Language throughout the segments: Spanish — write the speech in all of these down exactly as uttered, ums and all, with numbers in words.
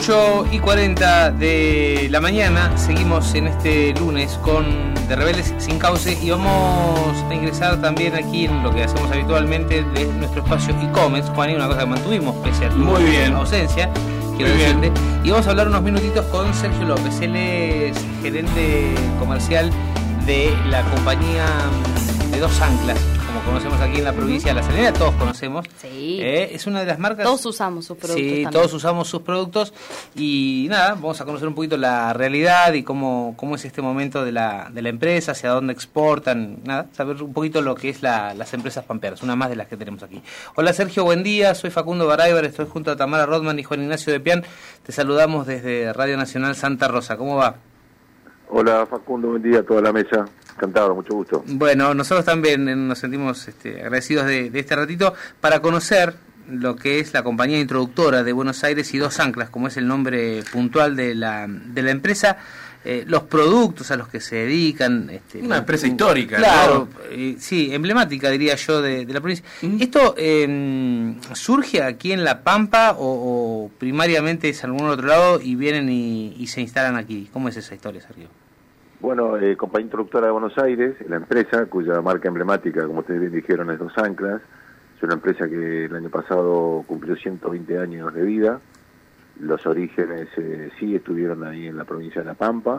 ocho y cuarenta de la mañana, seguimos en este lunes con De Rebeldes Sin Cauce y vamos a ingresar también aquí en lo que hacemos habitualmente de nuestro espacio e-commerce. Juan, y una cosa que mantuvimos pese a tu Muy bien. ausencia, quiero Muy decirte. bien. Y vamos a hablar unos minutitos con Sergio López. Él es gerente comercial de la compañía de Dos Anclas, como conocemos aquí en la provincia de La Serena, todos conocemos. Sí. Eh, es una de las marcas. Todos usamos sus productos. Sí, también. todos usamos sus productos y nada, vamos a conocer un poquito la realidad y cómo, cómo es este momento de la, de la empresa, hacia dónde exportan, nada, saber un poquito lo que es la, las empresas pampeanas, una más de las que tenemos aquí. Hola Sergio, buen día, soy Facundo Baraybar, estoy junto a Tamara Rodman y Juan Ignacio de Pian, te saludamos desde Radio Nacional Santa Rosa, ¿cómo va? Hola Facundo, buen día a toda la mesa. Encantado, mucho gusto. Bueno, nosotros también eh, nos sentimos este, agradecidos de, de este ratito para conocer lo que es la compañía introductora de Buenos Aires y Dos Anclas, como es el nombre puntual de la, de la empresa, eh, los productos a los que se dedican. Este, Una empresa histórica, claro, ¿no? eh, sí, emblemática diría yo de, de la provincia. ¿Mm? ¿Esto eh, surge aquí en La Pampa o, o primariamente es en algún otro lado y vienen y, y se instalan aquí? ¿Cómo es esa historia, Sergio? Bueno, eh, compañía introductora de Buenos Aires, la empresa cuya marca emblemática, como ustedes bien dijeron, es Dos Anclas. Es una empresa que el año pasado cumplió ciento veinte años de vida. Los orígenes eh, sí estuvieron ahí en la provincia de La Pampa.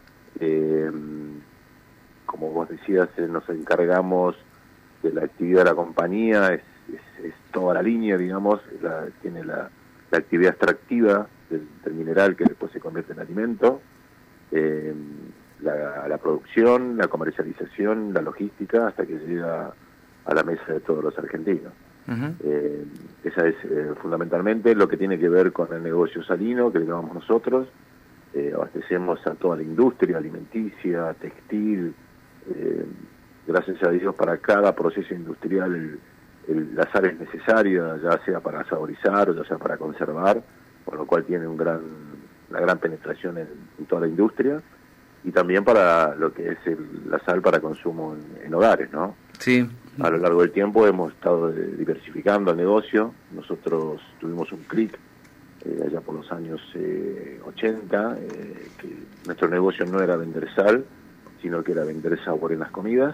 Eh, como vos decías, eh, nos encargamos de la actividad de la compañía, es, es, es toda la línea, digamos, la, tiene la, la actividad extractiva del, del mineral que después se convierte en alimento. Eh, La, la producción, la comercialización, la logística, hasta que llega a la mesa de todos los argentinos. Uh-huh. Eh, esa es eh, fundamentalmente lo que tiene que ver con el negocio salino, que le llamamos nosotros. Eh, abastecemos a toda la industria alimenticia, textil. Eh, gracias a Dios, para cada proceso industrial el, el, la sal es necesaria, ya sea para saborizar o ya sea para conservar, con lo cual tiene un gran, una gran penetración en, en toda la industria. Y también para lo que es el, la sal para consumo en, en hogares, ¿no? Sí. A lo largo del tiempo hemos estado eh, diversificando el negocio. Nosotros tuvimos un clic eh, allá por los años eh, ochenta, eh, que nuestro negocio no era vender sal, sino que era vender sabor en las comidas.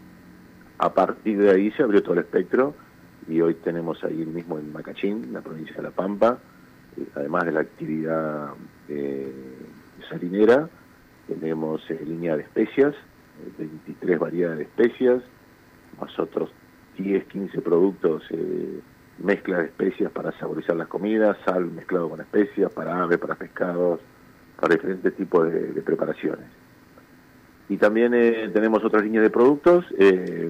A partir de ahí se abrió todo el espectro y hoy tenemos ahí mismo en Macachín, la provincia de La Pampa, eh, además de la actividad eh, salinera, tenemos eh, línea de especias, eh, veintitrés variedades de especias, más otros diez, quince productos, eh, mezcla de especias para saborizar las comidas, sal mezclado con especias, para aves, para pescados, para diferentes tipos de, de preparaciones. Y también eh, tenemos otras líneas de productos, eh,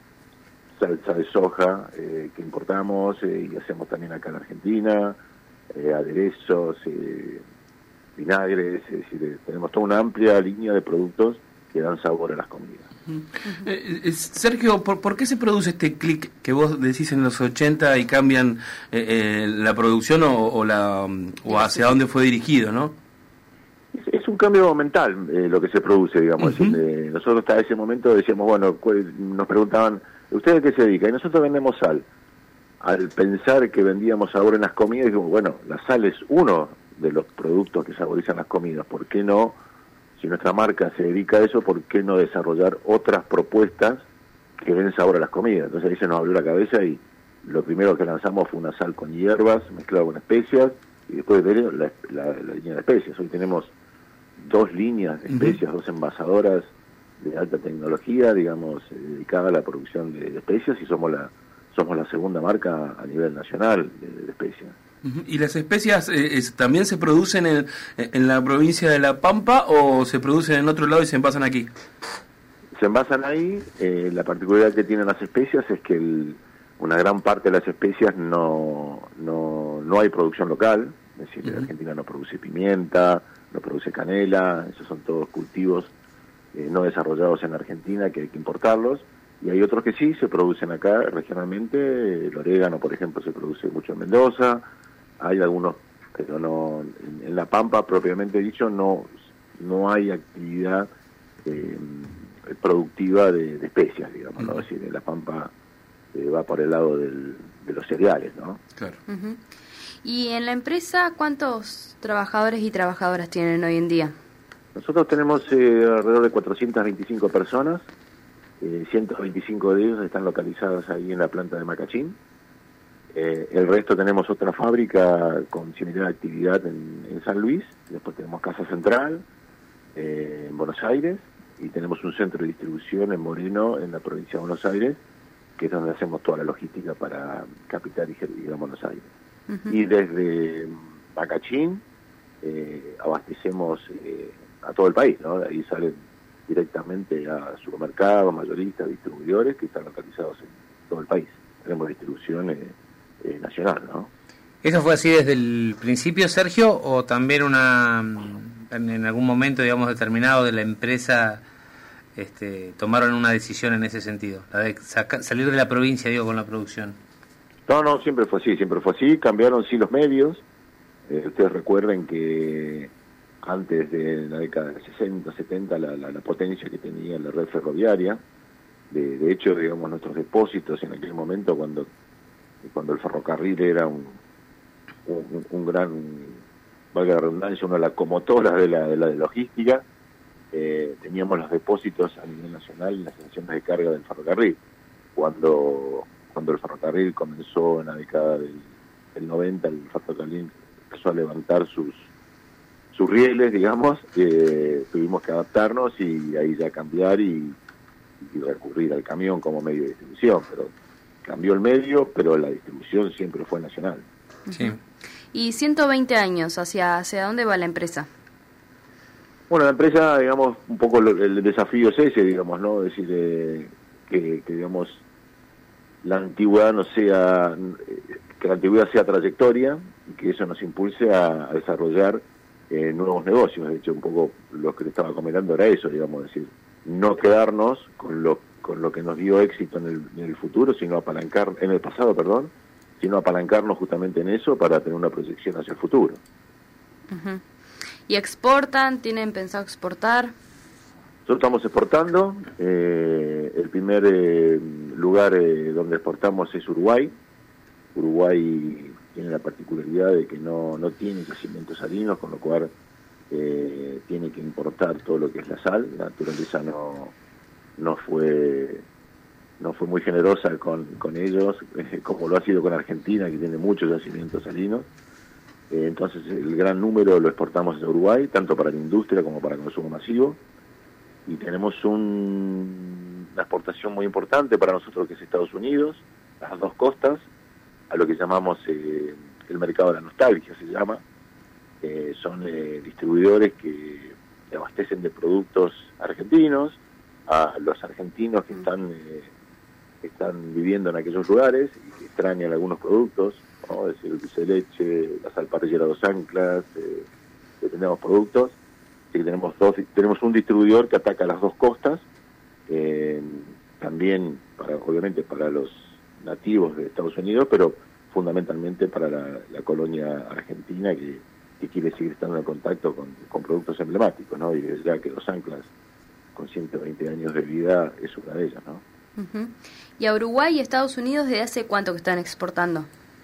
salsa de soja eh, que importamos eh, y hacemos también acá en Argentina, eh, aderezos, eh, vinagres, es decir, tenemos toda una amplia línea de productos que dan sabor a las comidas. Eh, eh, Sergio, ¿por, ¿por qué se produce este clic que vos decís en los ochenta y cambian eh, eh, la producción o, o, la, o hacia dónde fue dirigido, no? Es, es un cambio mental eh, lo que se produce, digamos. Uh-huh. eh, nosotros hasta ese momento decíamos, bueno, nos preguntaban, ¿ustedes a qué se dedican? Y nosotros vendemos sal. Al pensar que vendíamos sabor en las comidas, dijimos, bueno, la sal es uno de los productos que saborizan las comidas, ¿por qué no? Si nuestra marca se dedica a eso, ¿por qué no desarrollar otras propuestas que den sabor a las comidas? Entonces ahí se nos abrió la cabeza y lo primero que lanzamos fue una sal con hierbas mezclada con especias y después de la, la, la línea de especias. Hoy tenemos dos líneas de especias, uh-huh. dos envasadoras de alta tecnología, digamos, eh, dedicada a la producción de, de especias y somos la somos la segunda marca a nivel nacional de, de especias. ¿Y las especias eh, es, también se producen en, en la provincia de La Pampa o se producen en otro lado y se envasan aquí? Se envasan ahí. Eh, la particularidad que tienen las especias es que el, una gran parte de las especias no no, no hay producción local. Es decir, uh-huh. Argentina no produce pimienta, no produce canela, esos son todos cultivos eh, no desarrollados en Argentina que hay que importarlos. Y hay otros que sí se producen acá regionalmente. El orégano, por ejemplo, se produce mucho en Mendoza. Hay algunos, pero no en, en La Pampa propiamente dicho no no hay actividad eh, productiva de, de especias, digamos, ¿no? Es decir, en La Pampa eh, va por el lado del, de los cereales, ¿no? Claro. Uh-huh. ¿Y en la empresa cuántos trabajadores y trabajadoras tienen hoy en día? Nosotros tenemos eh, alrededor de cuatrocientas veinticinco personas, eh, ciento veinticinco de ellos están localizados ahí en la planta de Macachín. Eh, el resto tenemos otra fábrica con similar actividad en, en San Luis, después tenemos Casa Central eh, en Buenos Aires y tenemos un centro de distribución en Moreno, en la provincia de Buenos Aires, que es donde hacemos toda la logística para Capital y Gran Buenos Aires. Uh-huh. Y desde Macachín eh, abastecemos eh, a todo el país, ¿no? De ahí salen directamente a supermercados, mayoristas, distribuidores que están localizados en todo el país. Tenemos distribución eh, eh, nacional, ¿no? ¿Eso fue así desde el principio, Sergio, o también una en, en algún momento, digamos, determinado de la empresa este, tomaron una decisión en ese sentido, la de saca, salir de la provincia, digo, con la producción? No, no, siempre fue así, siempre fue así. Cambiaron sí los medios. Eh, ustedes recuerden que antes de la década de sesenta, setenta, la, la, la potencia que tenía la red ferroviaria, de, de hecho, digamos, nuestros depósitos en aquel momento, cuando cuando el ferrocarril era un, un, un gran, valga la redundancia, una de las locomotoras de la, de la de logística, eh, teníamos los depósitos a nivel nacional en las estaciones de carga del ferrocarril. Cuando cuando el ferrocarril comenzó en la década del, del noventa, el ferrocarril empezó a levantar sus sus rieles, digamos, eh, tuvimos que adaptarnos y ahí ya cambiar y, y recurrir al camión como medio de distribución, pero cambió el medio, pero la distribución siempre fue nacional. Sí. Y ciento veinte años, ¿hacia hacia dónde va la empresa? Bueno, la empresa, digamos, un poco lo, el desafío es ese, digamos, ¿no? Es decir, eh, que, que, digamos, la antigüedad no sea, que la antigüedad sea trayectoria y que eso nos impulse a, a desarrollar eh, nuevos negocios. De hecho, un poco lo que le estaba comentando era eso, digamos, decir, no quedarnos con lo con lo que nos dio éxito en el, en el futuro, sino apalancar, en el pasado, perdón, sino apalancarnos justamente en eso para tener una proyección hacia el futuro. Uh-huh. ¿Y exportan? ¿Tienen pensado exportar? Nosotros estamos exportando. Eh, el primer eh, lugar eh, donde exportamos es Uruguay. Uruguay tiene la particularidad de que no, no tiene yacimientos salinos, con lo cual eh, tiene que importar todo lo que es la sal. La naturaleza no, no fue no fue muy generosa con, con ellos, eh, como lo ha sido con Argentina, que tiene muchos yacimientos salinos. Eh, entonces el gran número lo exportamos a Uruguay, tanto para la industria como para el consumo masivo. Y tenemos un, una exportación muy importante para nosotros, que es Estados Unidos, las dos costas, a lo que llamamos eh, el mercado de la nostalgia, se llama. Eh, son eh, distribuidores que abastecen de productos argentinos a los argentinos que están eh, que están viviendo en aquellos lugares y que extrañan algunos productos, ¿no? Es decir, el dulce de leche, la sal parrillera Dos Anclas, eh, determinados productos. Así que tenemos dos, tenemos un distribuidor que ataca las dos costas, eh, también para, obviamente para los nativos de Estados Unidos, pero fundamentalmente para la, la colonia argentina que, que quiere seguir estando en contacto con, con productos emblemáticos, ¿no? Y desde ya que Dos Anclas, con ciento veinte años de vida, es una de ellas, ¿no? Uh-huh. ¿Y a Uruguay y Estados Unidos desde hace cuánto que están exportando?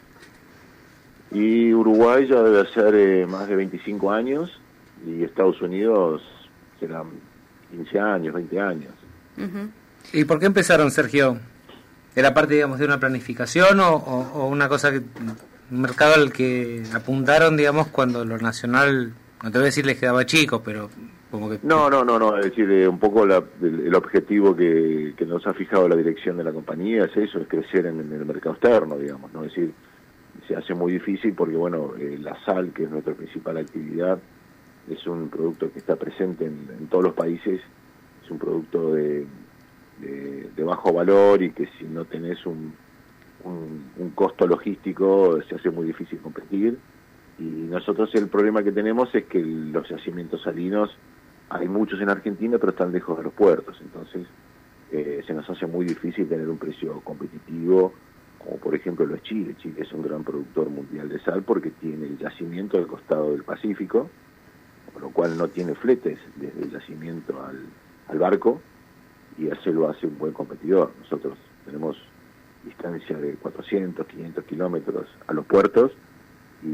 Y Uruguay ya debe ser eh, más de veinticinco años, y Estados Unidos serán quince años, veinte años. Uh-huh. ¿Y por qué empezaron, Sergio? ¿Era parte, digamos, de una planificación o, o, o una cosa que, un mercado al que apuntaron, digamos, cuando lo nacional, no te voy a decir les quedaba chico, pero como que... No, no, no, no, es decir, eh, un poco la, el, el objetivo que, que nos ha fijado la dirección de la compañía es eso, es crecer en, en el mercado externo, digamos, ¿no? Es decir, se hace muy difícil porque, bueno, eh, la sal, que es nuestra principal actividad, es un producto que está presente en, en todos los países, es un producto de, de, de bajo valor y que si no tenés un, un, un costo logístico se hace muy difícil competir. Y nosotros el problema que tenemos es que los yacimientos salinos, hay muchos en Argentina, pero están lejos de los puertos, entonces eh, se nos hace muy difícil tener un precio competitivo, como por ejemplo lo es Chile. Chile es un gran productor mundial de sal porque tiene el yacimiento al costado del Pacífico, con lo cual no tiene fletes desde el yacimiento al, al barco, y eso lo hace un buen competidor. Nosotros tenemos distancia de cuatrocientos, quinientos kilómetros a los puertos, y,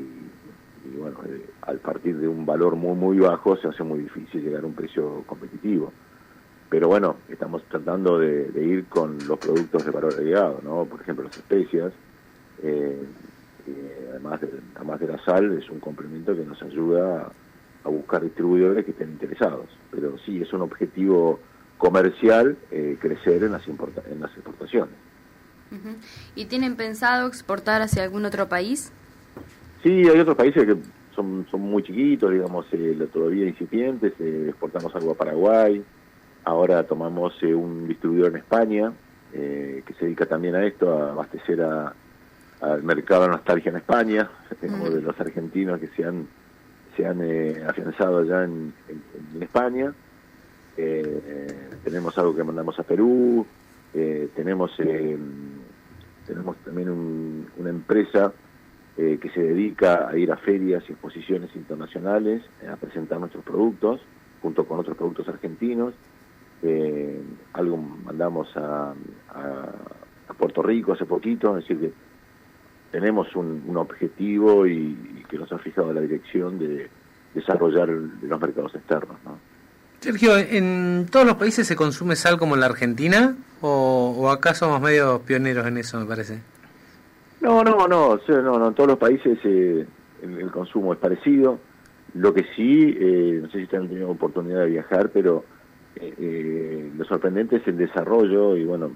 y bueno, eh, al partir de un valor muy muy bajo se hace muy difícil llegar a un precio competitivo. Pero bueno, estamos tratando de, de ir con los productos de valor agregado, ¿no? Por ejemplo, las especias, eh, eh, además, de, además de la sal, es un complemento que nos ayuda a, a buscar distribuidores que estén interesados. Pero sí, es un objetivo comercial eh, crecer en las, importa en las exportaciones. Uh-huh. ¿Y tienen pensado exportar hacia algún otro país? Sí, hay otros países que son, son muy chiquitos, digamos, eh, todavía incipientes, eh, exportamos algo a Paraguay. Ahora tomamos eh, un distribuidor en España, eh, que se dedica también a esto, a abastecer a, al mercado de nostalgia en España, digamos, mm. de los argentinos que se han, se han eh, afianzado allá en, en, en España. Eh, eh, tenemos algo que mandamos a Perú, eh, tenemos, eh, tenemos también un, una empresa eh, que se dedica a ir a ferias y exposiciones internacionales, eh, a presentar nuestros productos, junto con otros productos argentinos. Eh, algo mandamos a, a, a Puerto Rico hace poquito, es decir que tenemos un, un objetivo y, y que nos ha fijado la dirección de desarrollar los mercados externos, ¿no? Sergio, ¿en todos los países se consume sal como en la Argentina o, o acá somos medio pioneros en eso, me parece? No, no, no, no, no en todos los países eh, el, el consumo es parecido. Lo que sí, eh, no sé si ustedes han tenido oportunidad de viajar, pero Eh, eh, lo sorprendente es el desarrollo y bueno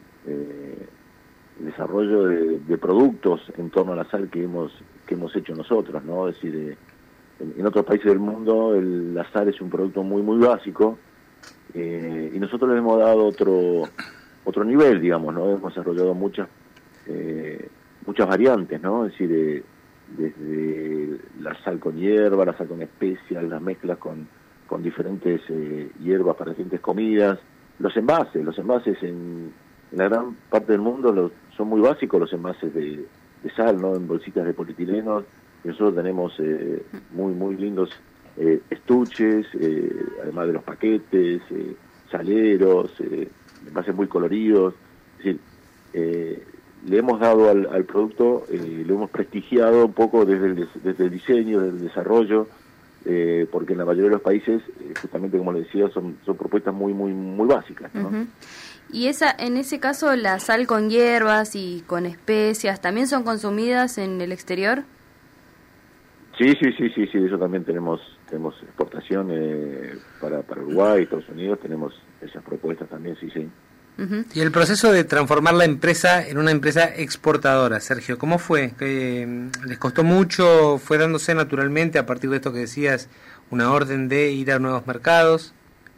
eh, el desarrollo de, de productos en torno a la sal que hemos que hemos hecho nosotros, ¿no? Es decir, eh, en, en otros países del mundo el, la sal es un producto muy muy básico eh, y nosotros le hemos dado otro otro nivel, digamos, ¿no? Hemos desarrollado muchas eh, muchas variantes, ¿no? Es decir, eh, desde la sal con hierba, la sal con especias, las mezclas con con diferentes eh, hierbas para diferentes comidas, los envases, los envases en, en la gran parte del mundo los, son muy básicos los envases de, de sal, ¿no? En bolsitas de polietileno, y nosotros tenemos eh, muy muy lindos eh, estuches, eh, además de los paquetes, eh, saleros, eh, envases muy coloridos, es decir, eh, le hemos dado al, al producto, eh, lo hemos prestigiado un poco desde el, desde el diseño, desde el desarrollo, Eh, porque en la mayoría de los países, eh, justamente como le decía, son, son propuestas muy muy muy básicas, ¿no? Uh-huh. Y esa, en ese caso, la sal con hierbas y con especias, ¿también son consumidas en el exterior? Sí, sí, sí, sí, sí, de eso también tenemos tenemos exportación eh, para, para Uruguay, Estados Unidos, tenemos esas propuestas también, sí, sí. Uh-huh. Y el proceso de transformar la empresa en una empresa exportadora, Sergio, ¿cómo fue? ¿Que les costó mucho? ¿Fue dándose naturalmente a partir de esto que decías, una orden de ir a nuevos mercados?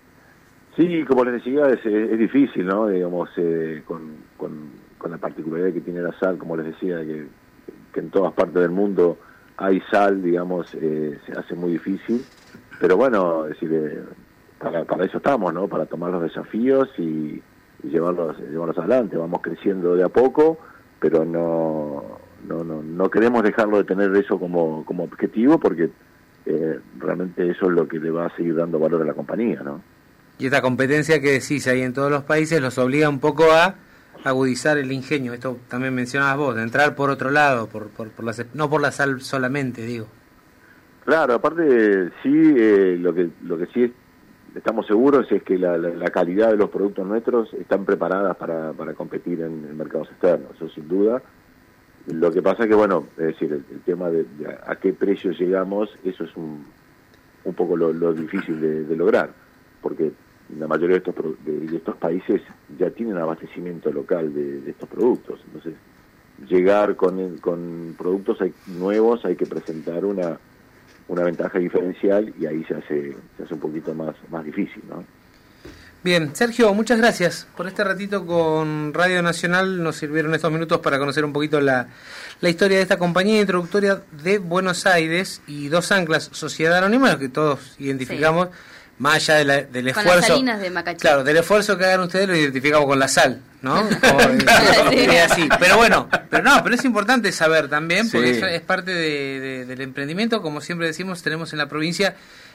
Sí, como les decía, es, es difícil, ¿no? Digamos, eh, con, con, con la particularidad que tiene la sal, como les decía, que, que en todas partes del mundo hay sal, digamos, eh, se hace muy difícil. Pero bueno, es decir, eh, para, para eso estamos, ¿no? Para tomar los desafíos y y llevarlos llevarlos adelante. Vamos creciendo de a poco, pero no no no, no queremos dejarlo de tener eso como, como objetivo, porque eh, realmente eso es lo que le va a seguir dando valor a la compañía, ¿no? Y esta competencia que decís ahí en todos los países los obliga un poco a agudizar el ingenio. Esto también mencionabas vos, de entrar por otro lado, por, por, por las, no por la sal solamente, digo. Claro, aparte sí, eh, lo que lo que sí es, estamos seguros es que la, la, la calidad de los productos nuestros están preparadas para, para competir en, en mercados externos, eso sin duda. Lo que pasa es que, bueno, es decir, el, el tema de, de a, a qué precio llegamos, eso es un, un poco lo, lo difícil de, de lograr, porque la mayoría de estos, de, de estos países ya tienen abastecimiento local de, de estos productos. Entonces, llegar con, con productos hay, nuevos hay que presentar una una ventaja diferencial y ahí se hace se hace un poquito más más difícil, ¿no? Bien, Sergio, muchas gracias por este ratito con Radio Nacional. Nos sirvieron estos minutos para conocer un poquito la, la historia de esta compañía introductoria de Buenos Aires y Dos Anclas, Sociedad Anónima, que todos identificamos, sí, más allá de la, del esfuerzo. Con las salinas de Macachí. Claro, del esfuerzo que hagan ustedes lo identificamos con la sal, ¿no? Como, sí. Así. Pero bueno, pero no, pero es importante saber también, porque sí, es parte de, de, del emprendimiento. Como siempre decimos, tenemos en la provincia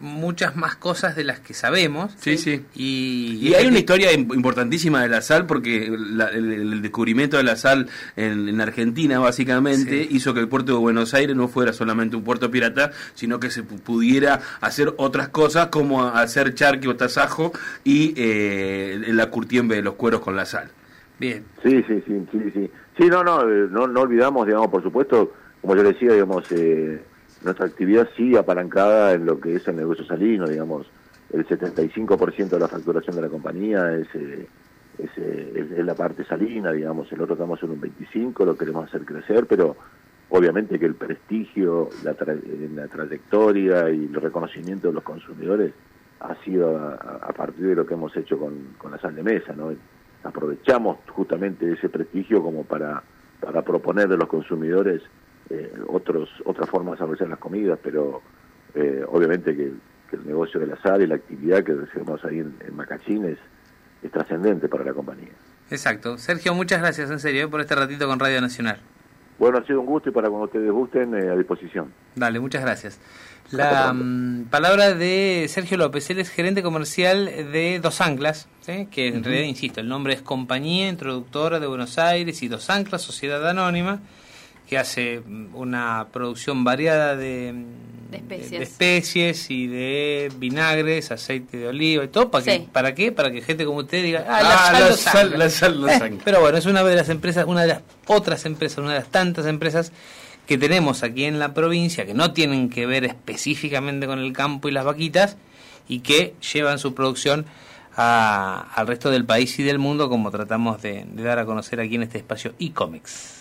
muchas más cosas de las que sabemos. Sí, sí. Y, y hay una historia importantísima de la sal, porque la, el, el descubrimiento de la sal en, en Argentina, básicamente, sí. hizo que el puerto de Buenos Aires no fuera solamente un puerto pirata, sino que se pudiera hacer otras cosas, como hacer charqui o tasajo y eh, la curtiembre de los cueros con la sal. Bien. Sí, sí, sí, sí, sí. Sí, no, no, no, no olvidamos, digamos, por supuesto, como yo decía, digamos, eh, nuestra actividad sigue apalancada en lo que es el negocio salino, digamos, el setenta y cinco por ciento de la facturación de la compañía es, eh, es, eh, es, es la parte salina, digamos, el otro estamos en un veinticinco, lo queremos hacer crecer, pero obviamente que el prestigio, la, tra la trayectoria y el reconocimiento de los consumidores ha sido a, a partir de lo que hemos hecho con, con la sal de mesa, ¿no? Aprovechamos justamente ese prestigio como para, para proponerle a los consumidores Eh, otros otras formas de hacer las comidas, pero eh, obviamente que, que el negocio de la sal y la actividad que hacemos ahí en, en Macachín es, es trascendente para la compañía. Exacto. Sergio, muchas gracias en serio por este ratito con Radio Nacional. Bueno, ha sido un gusto y para cuando ustedes gusten, eh, a disposición. Dale, muchas gracias. La um, palabra de Sergio López, él es gerente comercial de Dos Anclas, ¿sí? Que en uh-huh. realidad, insisto, el nombre es Compañía Introductora de Buenos Aires y Dos Anclas, Sociedad Anónima, que hace una producción variada de, de, especies. de, de especies y de vinagres, aceite de oliva y todo. ¿Para, sí. que, ¿para qué? Para que gente como usted diga, ah, la, ah, sal, la, sal, la sal, la sal. Eh, pero bueno, es una de las empresas, una de las otras empresas, una de las tantas empresas que tenemos aquí en la provincia, que no tienen que ver específicamente con el campo y las vaquitas, y que llevan su producción a, al resto del país y del mundo, como tratamos de, de dar a conocer aquí en este espacio iComics.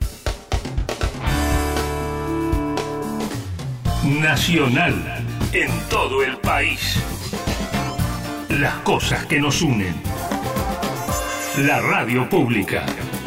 Nacional, en todo el país. Las cosas que nos unen. La radio pública.